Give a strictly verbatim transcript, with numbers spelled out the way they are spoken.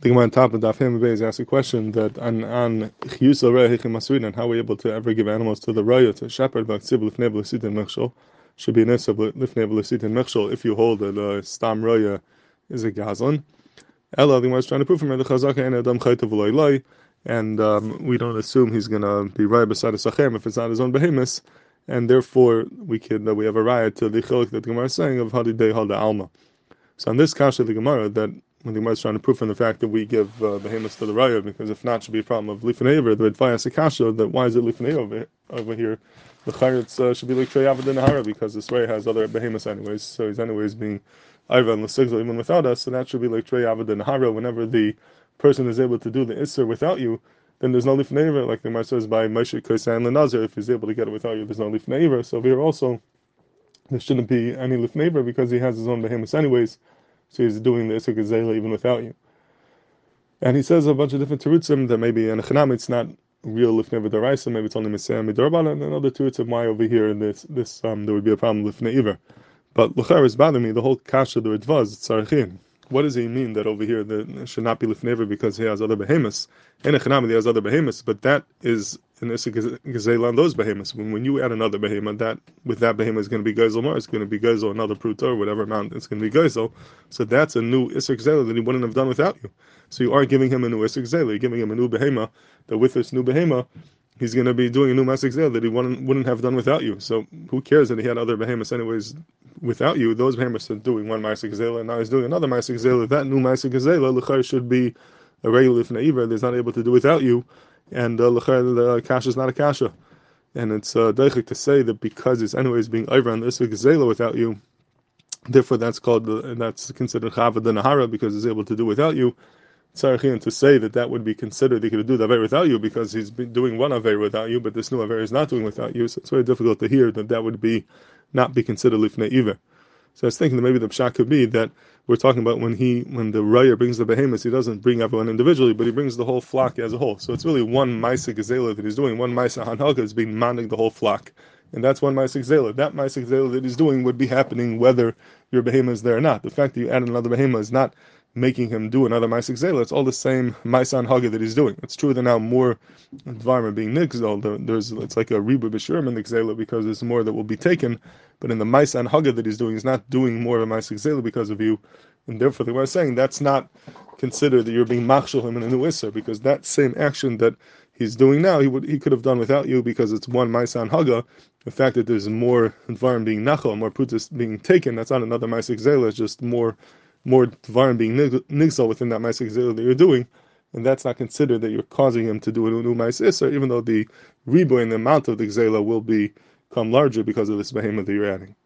The Gemara on top of Daf Hemabey is asked a question that on on Chiyusa Raya Hechim Masrin, and how we're able to ever give animals to the Raya, to shepherd, like Tzib Lifnei B'Lesitin Mechshol, should be an Esav Lifnei B'Lesitin Mechshol if you hold that the Stam Raya is a Gazlan. Ella, the Gemara is trying to prove from the Chazaka and Adam Chaytav Loy and um, we don't assume he's going to be Raya beside a Sachem if it's not his own behemoth, and therefore we can uh, we have a Raya to the Chilik that the Gemara is saying of Hadidei Halda Alma. So on this kasha the Gemara that when the Gemara is trying to prove from the fact that we give uh, behemoths to the Raya, because if not, it should be a problem of Lifnei Ever, the Advayas Akasha, that why is it Lifnei over, over here? The Charetz uh, should be like Trey Avad in Nahara, because this Raya has other behemoths anyways, so he's anyways being Iva and L'Sigzal even without us, so that should be like Trey Avad in Nahara. Whenever the person is able to do the Isser without you, then there's no Lifnei Ever, like the Gemara says by Moshe Kosan Lenazir, if he's able to get it without you, there's no Lifnei Ever. So here also, there shouldn't be any Lifnei Ever because he has his own behemoths anyways, so he's doing the Isser Gezela even without you. And he says a bunch of different terutzim that maybe in a Chanam it's not real lifnei v'daraisa, maybe it's only Mesayah midorban, and another terutzim why over here this this um there would be a problem lifnei iver. But l'char is bothering me the whole kasha the Ridvaz tzarichin. What does he mean that over here that it should not be lifnei iver because he has other behemoths? In a Chanam he has other behemoths, but that is an issa gezela on those behemoths. When when you add another behemoth, that with that behemoth is going to be gezel more, it's going to be gezel another pruta or whatever amount it's going to be gezel. So that's a new issa gezela that he wouldn't have done without you. So you are giving him a new issa gezela, you're giving him a new behemoth that with this new behemoth he's going to be doing a new masik gezela that he wouldn't wouldn't have done without you. So who cares that he had other behemoths anyways without you? Those behemoths are doing one masik gezela and now he's doing another masik gezela. That new masik gezela l'char should be a regular lifnei iver that he's not able to do without you. And uh, the kasha is not a kasha, and it's uh, deichik to say that because it's anyways being over on this gezela without you, therefore that's called uh, that's considered chavad the nahara because he's able to do without you. Tzarichin to say that that would be considered he could do the aver without you because he's been doing one aver without you, but this new aver is not doing without you. So it's very difficult to hear that that would be not be considered lifnei iver. So I was thinking that maybe the pshat could be that we're talking about when he, when the raya brings the behemoths, he doesn't bring everyone individually, but he brings the whole flock as a whole. So it's really one ma'aseh gezela that he's doing. One ma'aseh hanhaga is being manning the whole flock, and that's one ma'aseh gezela. That ma'aseh gezela that he's doing would be happening whether your behemoth is there or not. The fact that you add another behemoth is not making him do another ma'aseh gezela. It's all the same ma'aseh hanhaga that he's doing. It's true that now more dvarim are being nigzal. There's it's like a ribu b'shurim in the gezela because there's more that will be taken. But in the ma'aseh hanhaga that he's doing, he's not doing more of a ma'aseh gezela because of you. And therefore, the way I'm saying that's not considered that you're being machshel him in a new isser, because that same action that he's doing now, he would he could have done without you because it's one ma'aseh hanhaga. The fact that there's more dvarim being nachal, more prutas being taken, that's not another ma'aseh gezela. It's just more more dvarim being nigzal within that ma'aseh gezela that you're doing, and that's not considered that you're causing him to do a new ma'aseh isser, even though the ribu and the amount of the gezela will become larger because of this behemoth that you're adding.